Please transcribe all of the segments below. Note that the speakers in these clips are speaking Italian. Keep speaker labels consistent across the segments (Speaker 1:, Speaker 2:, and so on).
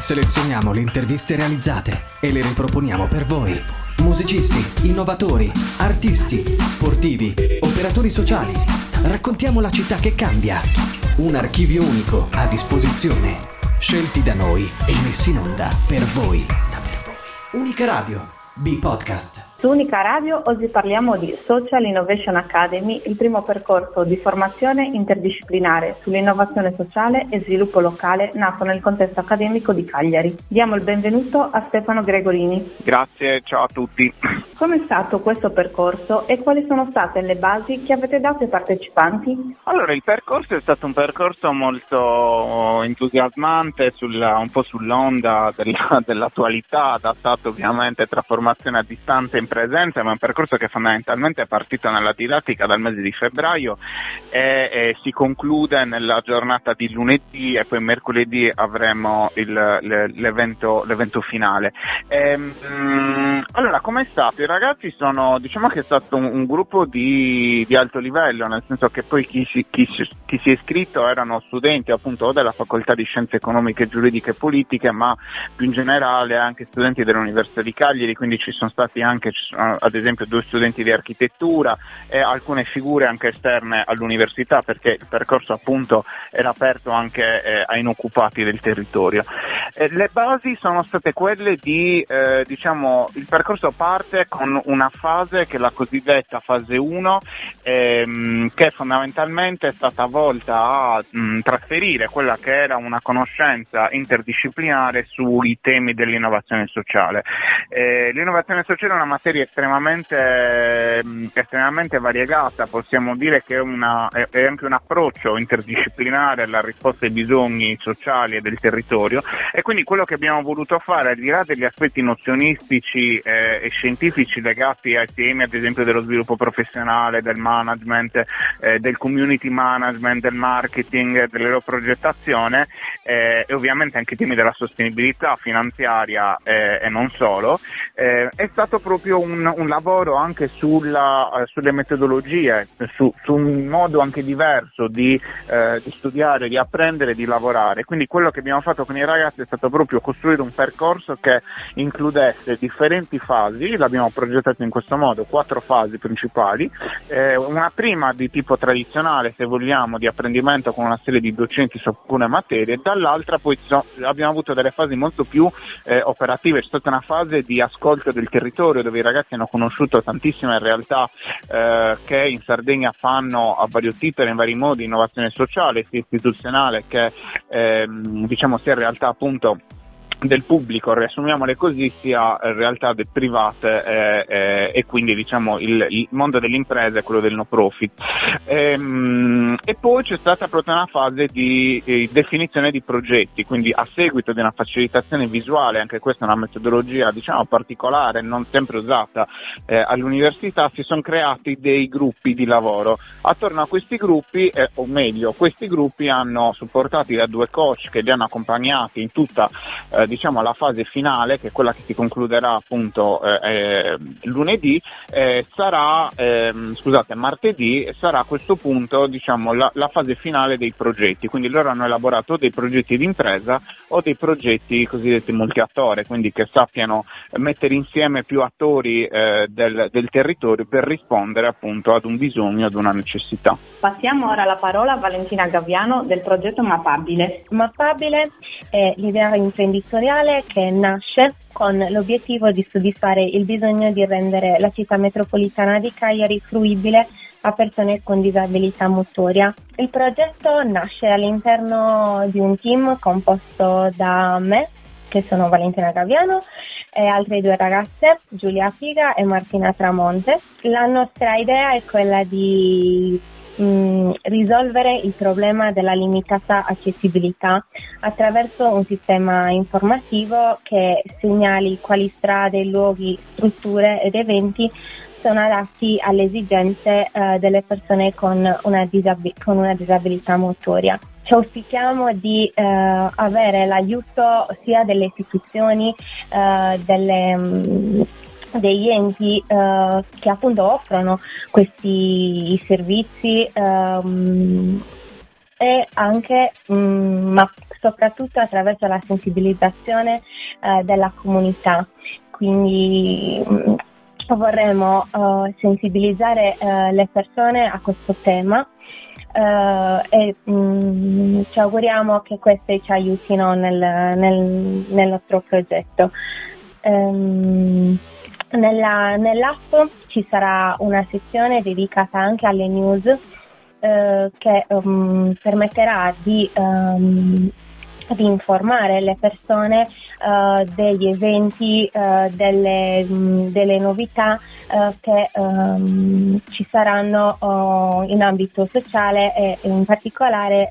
Speaker 1: Selezioniamo le interviste realizzate e le riproponiamo per voi. Musicisti, innovatori, artisti, sportivi, operatori sociali. Raccontiamo la città che cambia. Un archivio unico a disposizione. Scelti da noi e messi in onda per voi. Unica Radio, B-Podcast.
Speaker 2: Su Unica Radio oggi parliamo di Social Innovation Academy, il primo percorso di formazione interdisciplinare sull'innovazione sociale e sviluppo locale nato nel contesto accademico di Cagliari. Diamo il benvenuto a Stefano Gregorini.
Speaker 3: Grazie, ciao a tutti.
Speaker 2: Come è stato questo percorso e quali sono state le basi che avete dato ai partecipanti?
Speaker 3: Allora, il percorso è stato un percorso molto entusiasmante, un po' sull'onda dell'attualità, adattato ovviamente tra formazione a distanza e in presenza, ma è un percorso che fondamentalmente è partito nella didattica dal mese di febbraio e si conclude nella giornata di lunedì e poi mercoledì avremo l'evento finale. Allora, com'è stato? I ragazzi diciamo che è stato un gruppo di alto livello, nel senso che poi chi si è iscritto erano studenti appunto o della facoltà di scienze economiche, giuridiche e politiche, ma più in generale anche studenti dell'Università di Cagliari, quindi ci sono ad esempio 2 studenti di architettura e alcune figure anche esterne all'università, perché il percorso appunto era aperto anche ai inoccupati del territorio. Le basi sono state quelle di il percorso parte con una fase che è la cosiddetta fase 1, che fondamentalmente è stata volta a trasferire quella che era una conoscenza interdisciplinare sui temi dell'innovazione sociale. L'innovazione sociale è una materia estremamente variegata, possiamo dire che è anche un approccio interdisciplinare alla risposta ai bisogni sociali e del territorio, e quindi quello che abbiamo voluto fare, al di là degli aspetti nozionistici e scientifici legati ai temi ad esempio dello sviluppo professionale, del management, del community management, del marketing, della loro progettazione e ovviamente anche i temi della sostenibilità finanziaria e non solo, è stato proprio un lavoro anche sulle metodologie, su un modo anche diverso di studiare, di apprendere, di lavorare. Quindi quello che abbiamo fatto con i ragazzi è stato proprio costruire un percorso che includesse differenti fasi. L'abbiamo progettato in questo modo, 4 fasi principali, una prima di tipo tradizionale, se vogliamo, di apprendimento con una serie di docenti su alcune materie, dall'altra poi abbiamo avuto delle fasi molto più operative. C'è stata una fase di ascolto del territorio, dove i ragazzi hanno conosciuto tantissime realtà che in Sardegna fanno a vario titolo, in vari modi, innovazione sociale, sia istituzionale che sia in realtà appunto del pubblico, riassumiamole così, sia realtà private e quindi il mondo dell'impresa e quello del no profit. E poi c'è stata proprio una fase di definizione di progetti, quindi a seguito di una facilitazione visuale, anche questa è una metodologia particolare, non sempre usata all'università, si sono creati dei gruppi di lavoro. Attorno a questi gruppi, o meglio, questi gruppi hanno supportati da 2 coach che li hanno accompagnati in tutta la fase finale, che è quella che si concluderà appunto lunedì, martedì sarà a questo punto la fase finale dei progetti. Quindi loro hanno elaborato dei progetti di impresa o dei progetti cosiddetti multiattore, quindi che sappiano mettere insieme più attori del territorio per rispondere appunto ad un bisogno, ad una necessità.
Speaker 2: Passiamo ora la parola a Valentina Gabbiano del progetto Mappabile.
Speaker 4: Mappabile è l'idea imprenditoriale che nasce con l'obiettivo di soddisfare il bisogno di rendere la città metropolitana di Cagliari fruibile a persone con disabilità motoria. Il progetto nasce all'interno di un team composto da me, che sono Valentina Gabbiano, e altre 2 ragazze, Giulia Figa e Martina Tramonte. La nostra idea è quella di risolvere il problema della limitata accessibilità attraverso un sistema informativo che segnali quali strade, luoghi, strutture ed eventi sono adatti alle esigenze delle persone con una disabilità motoria. Ci auspichiamo di avere l'aiuto sia delle istituzioni, degli enti che appunto offrono questi servizi e anche soprattutto attraverso la sensibilizzazione della comunità. Quindi vorremmo sensibilizzare le persone a questo tema e ci auguriamo che queste ci aiutino nel nostro progetto. Nell'app ci sarà una sezione dedicata anche alle news che permetterà di informare le persone degli eventi, delle novità che ci saranno in ambito sociale e in particolare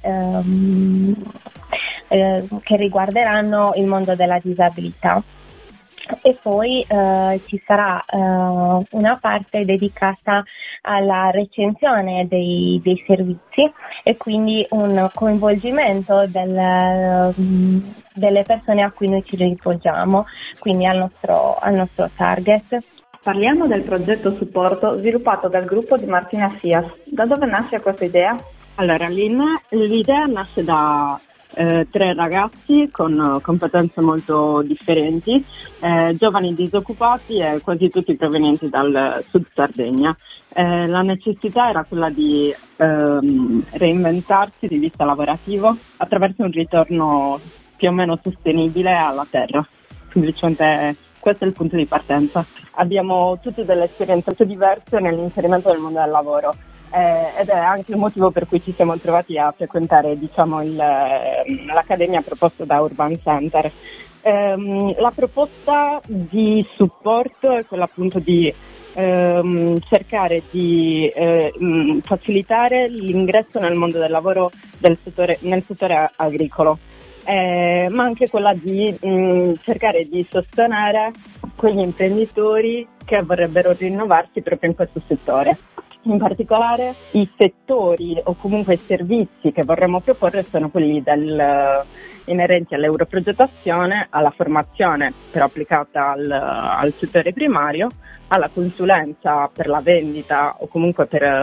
Speaker 4: che riguarderanno il mondo della disabilità. E poi ci sarà una parte dedicata alla recensione dei servizi e quindi un coinvolgimento delle persone a cui noi ci rivolgiamo, quindi al nostro target.
Speaker 2: Parliamo del progetto supporto sviluppato dal gruppo di Martina Sias. Da dove nasce questa idea?
Speaker 5: Allora, l'idea nasce da 3 ragazzi con competenze molto differenti, giovani disoccupati e quasi tutti provenienti dal Sud Sardegna. La necessità era quella di reinventarsi di vista lavorativo attraverso un ritorno più o meno sostenibile alla terra. Semplicemente questo è il punto di partenza. Abbiamo tutte delle esperienze diverse nell'inserimento del mondo del lavoro. Ed è anche il motivo per cui ci siamo trovati a frequentare, l'accademia proposta da Urban Center. La proposta di supporto è quella appunto di cercare di facilitare l'ingresso nel mondo del lavoro nel settore agricolo, ma anche quella di cercare di sostenere quegli imprenditori che vorrebbero rinnovarsi proprio in questo settore. In particolare i settori o comunque i servizi che vorremmo proporre sono quelli inerenti all'europrogettazione, alla formazione però applicata al settore primario, alla consulenza per la vendita o comunque per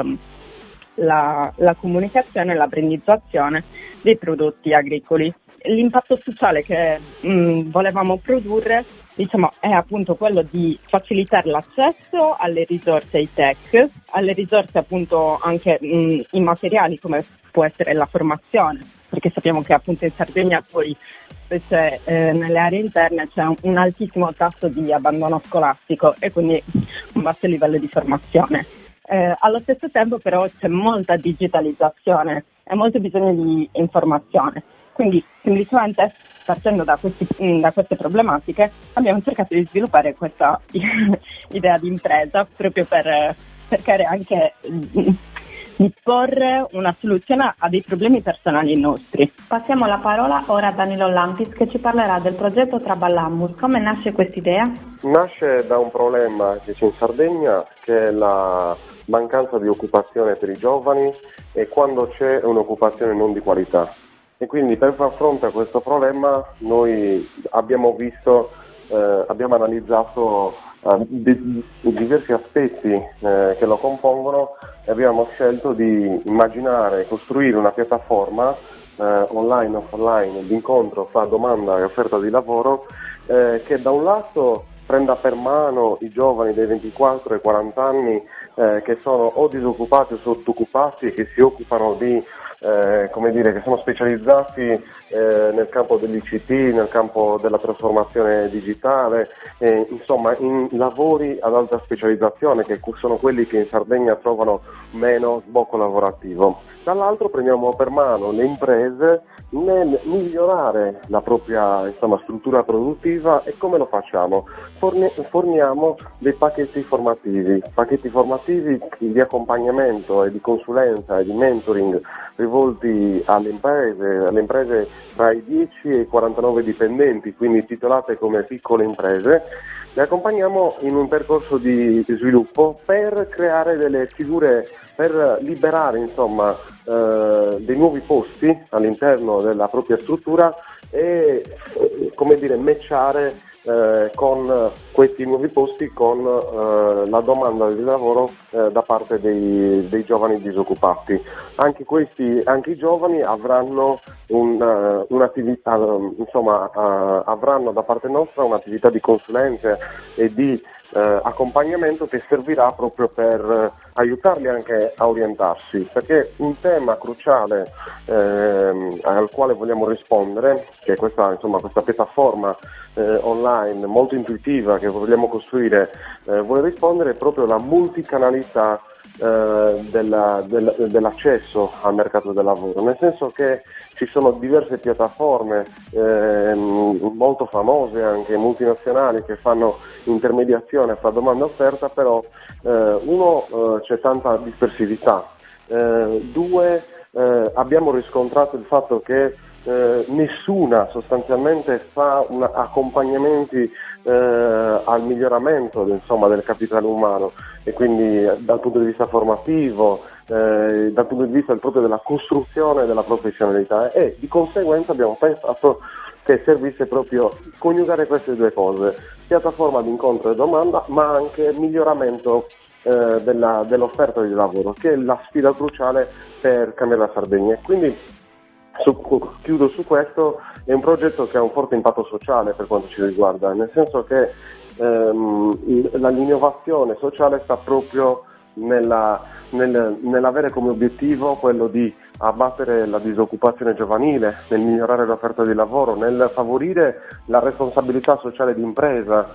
Speaker 5: la comunicazione e la brandizzazione dei prodotti agricoli. L'impatto sociale che volevamo produrre è appunto quello di facilitare l'accesso alle risorse high-tech, alle risorse appunto anche immateriali come può essere la formazione, perché sappiamo che appunto in Sardegna poi specie nelle aree interne c'è un altissimo tasso di abbandono scolastico e quindi un basso livello di formazione. Allo stesso tempo però c'è molta digitalizzazione e molto bisogno di informazione. Quindi semplicemente partendo da queste problematiche abbiamo cercato di sviluppare questa idea di impresa proprio per cercare anche di porre una soluzione a dei problemi personali nostri.
Speaker 2: Passiamo la parola ora a Danilo Lampis che ci parlerà del progetto Traballammus. Come nasce quest'idea?
Speaker 6: Nasce da un problema che c'è in Sardegna, che è la mancanza di occupazione per i giovani e quando c'è un'occupazione non di qualità. E quindi per far fronte a questo problema noi abbiamo analizzato diversi aspetti che lo compongono e abbiamo scelto di costruire una piattaforma online o offline di incontro fra domanda e offerta di lavoro che da un lato prenda per mano i giovani dei 24 ai 40 anni che sono o disoccupati o sottooccupati, che si occupano di che sono specializzati nel campo dell'ICT, nel campo della trasformazione digitale, insomma in lavori ad alta specializzazione che sono quelli che in Sardegna trovano meno sbocco lavorativo. Dall'altro prendiamo per mano le imprese nel migliorare la propria struttura produttiva. E come lo facciamo? Forniamo dei pacchetti formativi di accompagnamento e di consulenza e di mentoring rivolti alle imprese tra i 10 e i 49 dipendenti, quindi titolate come piccole imprese. Le accompagniamo in un percorso di sviluppo per creare delle figure, per liberare dei nuovi posti all'interno della propria struttura e matchare con questi nuovi posti con la domanda di lavoro da parte dei giovani disoccupati. Anche i giovani avranno un'attività, avranno da parte nostra un'attività di consulenza e di accompagnamento che servirà proprio per aiutarli anche a orientarsi, perché un tema cruciale al quale vogliamo rispondere, che è questa piattaforma online molto intuitiva che vogliamo costruire, vuole rispondere proprio alla multicanalità dell'accesso al mercato del lavoro, nel senso che ci sono diverse piattaforme molto famose, anche multinazionali, che fanno intermediazione fra domanda e offerta, però c'è tanta dispersività, abbiamo riscontrato il fatto che nessuna sostanzialmente fa accompagnamenti al miglioramento del capitale umano, e quindi dal punto di vista formativo, dal punto di vista proprio della costruzione della professionalità, e di conseguenza abbiamo pensato che servisse proprio coniugare queste due cose: piattaforma di incontro e domanda, ma anche miglioramento dell'offerta di lavoro, che è la sfida cruciale per cambiare la Sardegna. Quindi chiudo su questo. È un progetto che ha un forte impatto sociale per quanto ci riguarda, nel senso che l'innovazione sociale sta proprio nell'avere come obiettivo quello di abbattere la disoccupazione giovanile, nel migliorare l'offerta di lavoro, nel favorire la responsabilità sociale di impresa,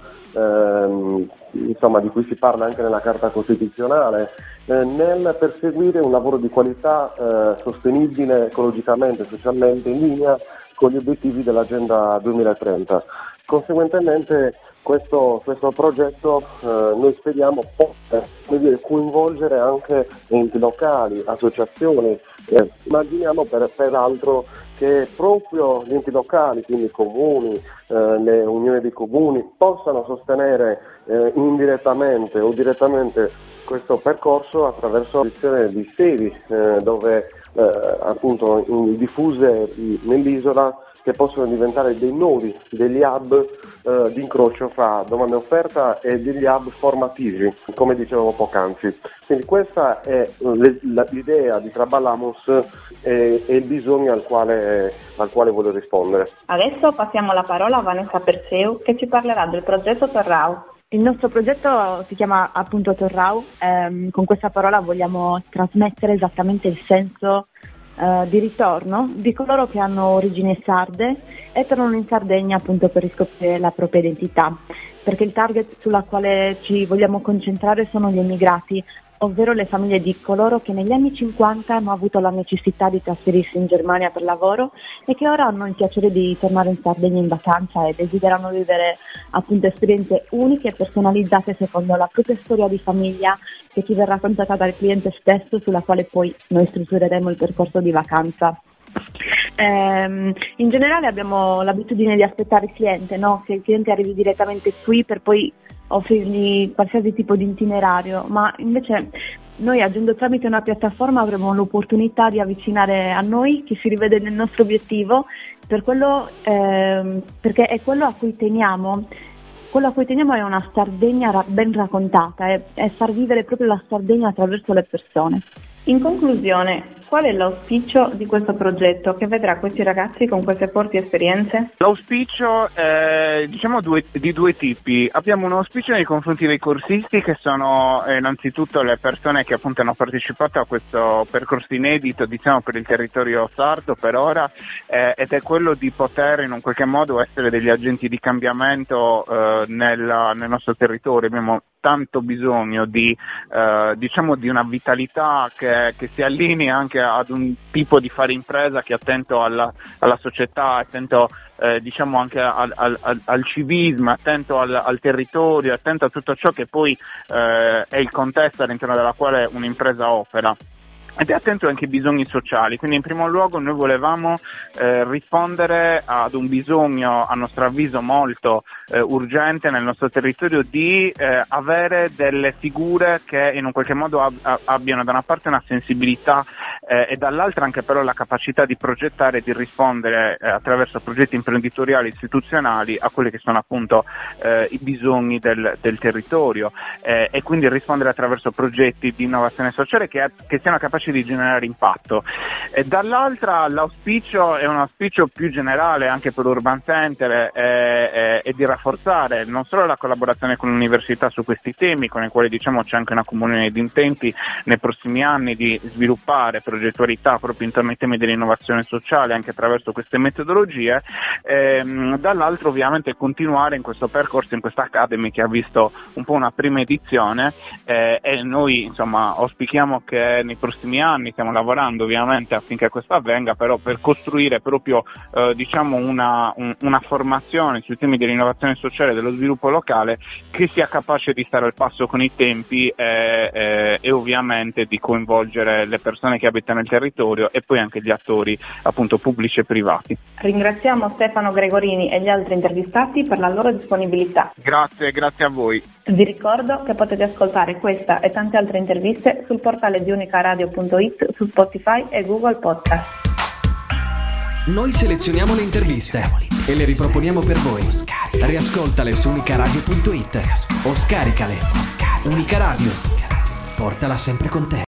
Speaker 6: di cui si parla anche nella Carta Costituzionale, nel perseguire un lavoro di qualità sostenibile ecologicamente e socialmente in linea con gli obiettivi dell'Agenda 2030. Conseguentemente questo progetto noi speriamo possa coinvolgere anche enti locali, associazioni, immaginiamo peraltro che proprio gli enti locali, quindi i comuni, le unioni dei comuni, possano sostenere indirettamente o direttamente questo percorso attraverso l'istituzione di sedi dove appunto diffuse nell'isola, che possono diventare dei nodi, degli hub di incrocio fra domanda e offerta, e degli hub formativi, come dicevo poc'anzi. Quindi questa è l'idea di Traballamos e il bisogno al quale voglio rispondere.
Speaker 2: Adesso passiamo la parola a Vanessa Perseu, che ci parlerà del progetto Torrau.
Speaker 7: Il nostro progetto si chiama appunto Torrau. Con questa parola vogliamo trasmettere esattamente il senso di ritorno di coloro che hanno origini sarde e tornano in Sardegna appunto per riscoprire la propria identità, perché il target sulla quale ci vogliamo concentrare sono gli emigrati, ovvero le famiglie di coloro che negli anni 50 hanno avuto la necessità di trasferirsi in Germania per lavoro e che ora hanno il piacere di tornare in Sardegna in vacanza e desiderano vivere appunto esperienze uniche e personalizzate secondo la propria storia di famiglia, che ci verrà raccontata dal cliente stesso, sulla quale poi noi struttureremo il percorso di vacanza. In generale abbiamo l'abitudine di aspettare il cliente, no? Che il cliente arrivi direttamente qui per poi offrirgli qualsiasi tipo di itinerario, ma invece noi, aggiungendo tramite una piattaforma, avremo l'opportunità di avvicinare a noi chi si rivede nel nostro obiettivo, per quello, perché è quello a cui teniamo. Quello a cui teniamo è una Sardegna ben raccontata, è far vivere proprio la Sardegna attraverso le persone.
Speaker 2: In conclusione, qual è l'auspicio di questo progetto che vedrà questi ragazzi con queste forti esperienze?
Speaker 3: L'auspicio è di due tipi. Abbiamo un auspicio nei confronti dei corsisti, che sono innanzitutto le persone che appunto hanno partecipato a questo percorso inedito per il territorio sardo per ora, ed è quello di poter in un qualche modo essere degli agenti di cambiamento nel nostro territorio. Abbiamo tanto bisogno di una vitalità che si allinea anche ad un tipo di fare impresa che è attento alla società, attento anche al civismo, attento al territorio, attento a tutto ciò che poi è il contesto all'interno della quale un'impresa opera. ed è attento anche ai bisogni sociali. Quindi in primo luogo noi volevamo rispondere ad un bisogno, a nostro avviso molto urgente nel nostro territorio, di avere delle figure che in un qualche modo abbiano da una parte una sensibilità e dall'altra anche però la capacità di progettare e di rispondere attraverso progetti imprenditoriali istituzionali a quelli che sono appunto i bisogni del territorio, e quindi rispondere attraverso progetti di innovazione sociale che siano capaci di generare impatto. E dall'altra l'auspicio è un auspicio più generale anche per Urban Center e di rafforzare non solo la collaborazione con l'università su questi temi, con i quali diciamo c'è anche una comunione di intenti nei prossimi anni di sviluppare progettualità proprio intorno ai temi dell'innovazione sociale anche attraverso queste metodologie, dall'altro ovviamente continuare in questo percorso, in questa Academy che ha visto un po' una prima edizione, e noi insomma auspichiamo che nei prossimi anni, stiamo lavorando ovviamente affinché questo avvenga, però per costruire proprio diciamo una formazione sui temi dell'innovazione sociale e dello sviluppo locale che sia capace di stare al passo con i tempi e ovviamente di coinvolgere le persone che abitano il territorio e poi anche gli attori appunto pubblici e privati.
Speaker 2: Ringraziamo Stefano Gregorini e gli altri intervistati per la loro disponibilità.
Speaker 3: Grazie a voi.
Speaker 2: Vi ricordo che potete ascoltare questa e tante altre interviste sul portale di unicaradio.it, su Spotify e Google Podcast.
Speaker 1: Noi selezioniamo le interviste e le riproponiamo per voi. Riascoltale su unicaradio.it o scaricale. Unica Radio. Portala sempre con te.